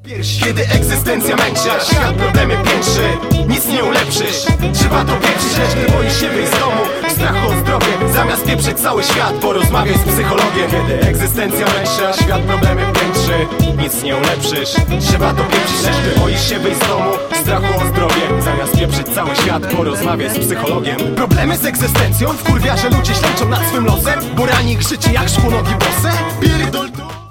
Kiedy egzystencja męczy, a świat problemy piętrzy, nic nie ulepszysz. Trzeba to pieprzyć, lecz nie boisz się wyjść z domu. Strachu o zdrowie, zamiast pieprzyć cały świat, porozmawiaj z psychologiem. Kiedy egzystencja męczy, a świat problemy piętrzy, nic nie ulepszysz. Trzeba to pieprzyć, lecz nie boisz się wyjść z domu. Strachu o zdrowie, zamiast pieprzyć cały świat, porozmawiaj z psychologiem. Problemy z egzystencją wkurwia, że ludzie ślęczą nad swym losem, bo rani krzyczy jak szkło nogi bose. Pierdol to.